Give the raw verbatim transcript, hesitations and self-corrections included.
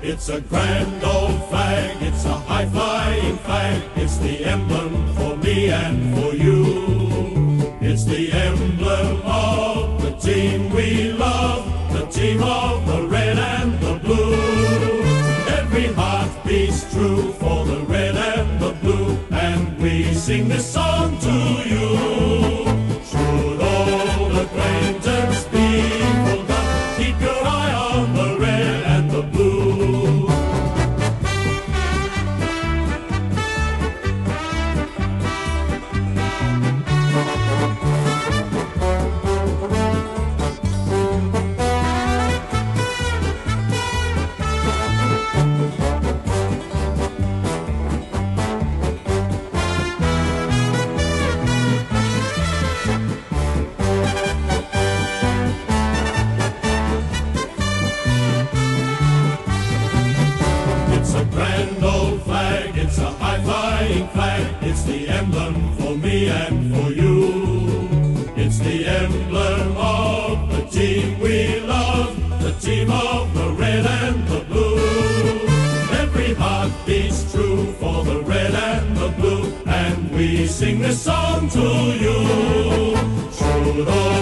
It's a grand old flag, it's a high-flying flag. It's the emblem for me and for you. It's the emblem of the team we love, the team of the red and the blue. Every heart beats true for the red and the blue, and we sing this song to you. Should old acquaintance be forgot, keep your eye on the red and the blue. Grand old flag, it's a high-flying flag. It's the emblem for me and for you. It's the emblem of the team we love, the team of the red and the blue. Every heart beats true for the red and the blue, and we sing this song to you. Should all